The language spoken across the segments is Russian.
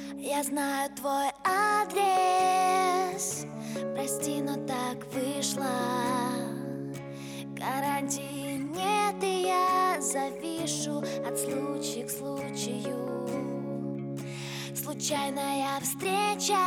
Я знаю твой адрес, прости, но так вышло. Гарантии нет, и я завишу от случая к случаю. Случайная встреча,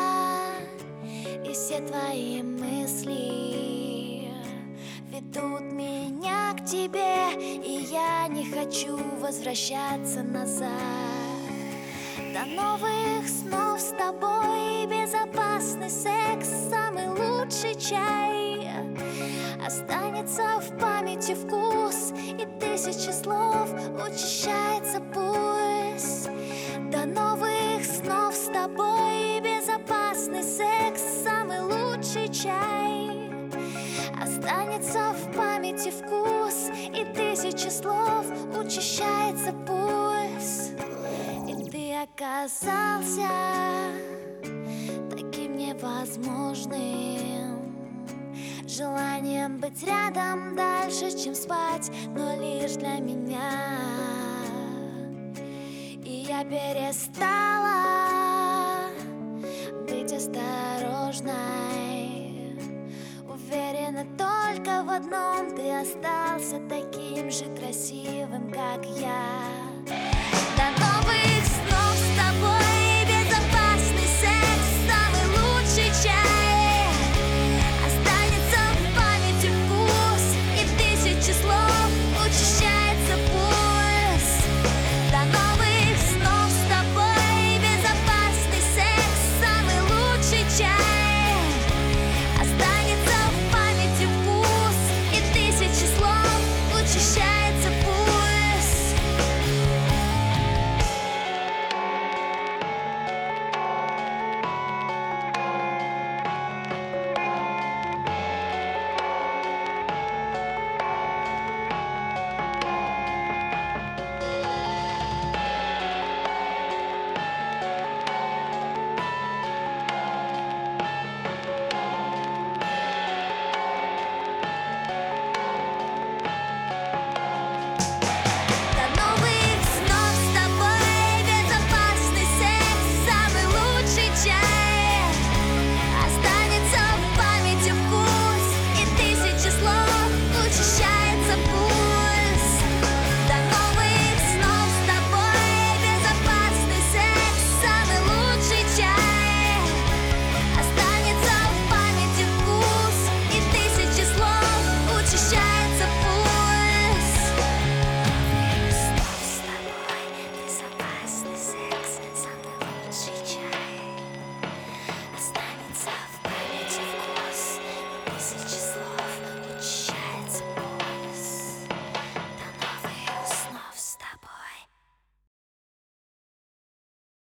и все твои мысли ведут меня к тебе, и я не хочу возвращаться назад. До новых снов с тобой, безопасный секс, самый лучший чай. Останется в памяти вкус, и тысячи слов учащается пульс. До новых снов с тобой, безопасный секс, самый лучший чай. Останется в памяти вкус, и тысячи слов учащается пульс. И ты оказался таким невозможным, желанием быть рядом дальше, чем спать, но лишь для меня. И я перестала быть осторожной, уверена только в одном: ты остался таким же красивым, как я.